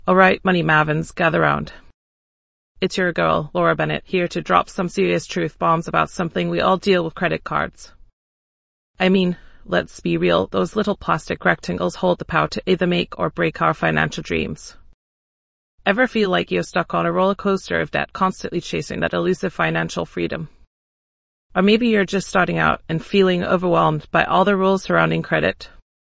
All right, Money Mavins, gather round. It's your girl, Laura Bennett, here to drop some serious truth bombs about something we all deal with: credit cards. I mean, let's be real, those little plastic rectangles hold the power to either make or break our financial dreams. Ever feel like you're stuck on a roller coaster of debt, constantly chasing that elusive financial freedom? Or maybe you're just starting out and feeling overwhelmed by all the rules surrounding credit.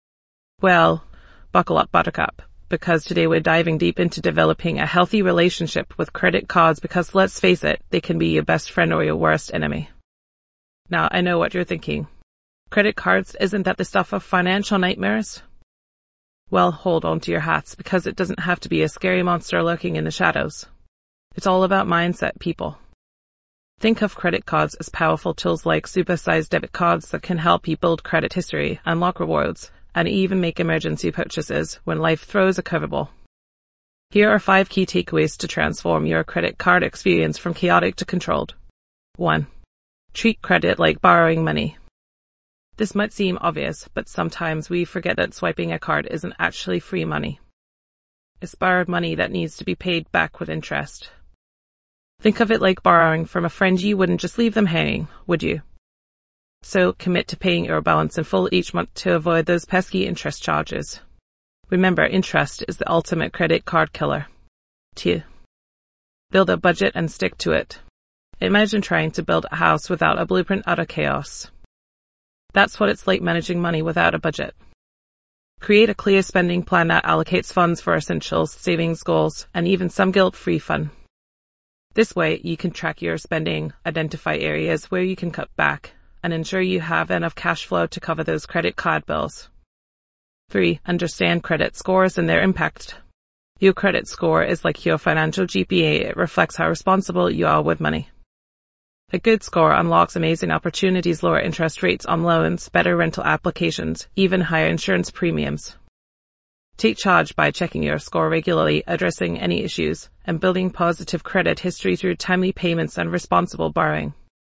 Well, buckle up, buttercup, because today we're diving deep into developing a healthy relationship with credit cards, because let's face it, they can be your best friend or your worst enemy. Now, I know what you're thinking. Credit cards, isn't that the stuff of financial nightmares? Well, hold on to your hats, because it doesn't have to be a scary monster lurking in the shadows. It's all about mindset, people. Think of credit cards as powerful tools like supersized debit cards that can help you build credit history, unlock rewards, and even make emergency purchases when life throws a curveball. Here are 5 key takeaways to transform your credit card experience from chaotic to controlled. 1. Treat credit like borrowing money. This might seem obvious, but sometimes we forget that swiping a card isn't actually free money. It's borrowed money that needs to be paid back with interest. Think of it like borrowing from a friend. You wouldn't just leave them hanging, would you? So commit to paying your balance in full each month to avoid those pesky interest charges. Remember, interest is the ultimate credit card killer. 2. Build a budget and stick to it. Imagine trying to build a house without a blueprint, utter chaos. That's what it's like managing money without a budget. Create a clear spending plan that allocates funds for essentials, savings goals, and even some guilt-free fun. This way, you can track your spending, identify areas where you can cut back, and ensure you have enough cash flow to cover those credit card bills. 3. Understand credit scores and their impact. Your credit score is like your financial GPA. It reflects how responsible you are with money. A good score unlocks amazing opportunities: lower interest rates on loans, better rental applications, even higher insurance premiums. Take charge by checking your score regularly, addressing any issues, and building positive credit history through timely payments and responsible borrowing.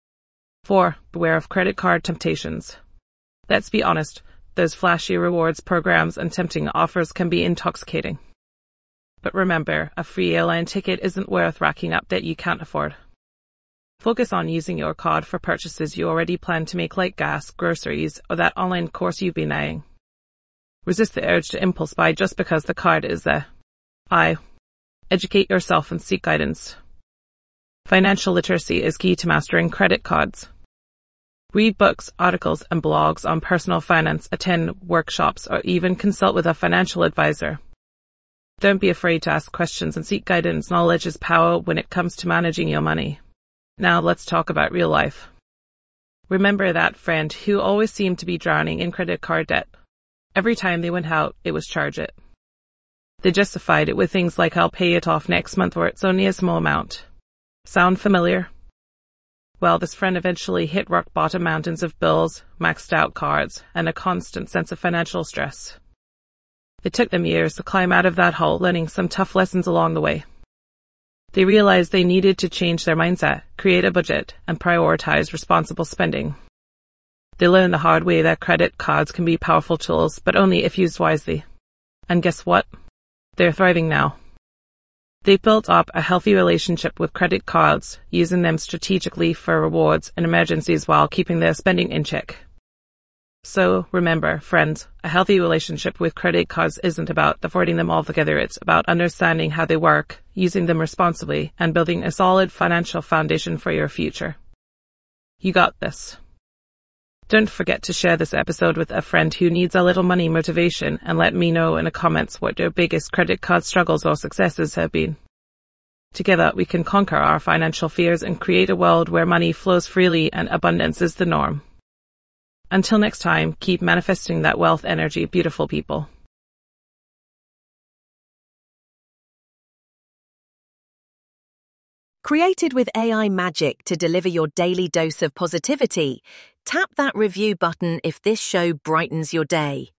4. Beware of credit card temptations. Let's be honest, those flashy rewards programs and tempting offers can be intoxicating. But remember, a free airline ticket isn't worth racking up debt you can't afford. Focus on using your card for purchases you already plan to make, like gas, groceries, or that online course you've been eyeing. Resist the urge to impulse buy just because the card is there. 5. Educate yourself and seek guidance. Financial literacy is key to mastering credit cards. Read books, articles, and blogs on personal finance, attend workshops, or even consult with a financial advisor. Don't be afraid to ask questions and seek guidance. Knowledge is power when it comes to managing your money. Now let's talk about real life. Remember that friend who always seemed to be drowning in credit card debt? Every time they went out, it was charge it. They justified it with things like, "I'll pay it off next month," or "it's only a small amount." Sound familiar? Well, this friend eventually hit rock bottom: mountains of bills, maxed out cards, and a constant sense of financial stress. It took them years to climb out of that hole, learning some tough lessons along the way. They realized they needed to change their mindset, create a budget, and prioritize responsible spending. They learned the hard way that credit cards can be powerful tools, but only if used wisely. And guess what? They're thriving now. They built up a healthy relationship with credit cards, using them strategically for rewards and emergencies while keeping their spending in check. So remember, friends, a healthy relationship with credit cards isn't about avoiding them altogether. It's about understanding how they work, using them responsibly, and building a solid financial foundation for your future. You got this. Don't forget to share this episode with a friend who needs a little money motivation, and let me know in the comments what your biggest credit card struggles or successes have been. Together, we can conquer our financial fears and create a world where money flows freely and abundance is the norm. Until next time, keep manifesting that wealth energy, beautiful people. Created with AI magic to deliver your daily dose of positivity, tap that review button if this show brightens your day.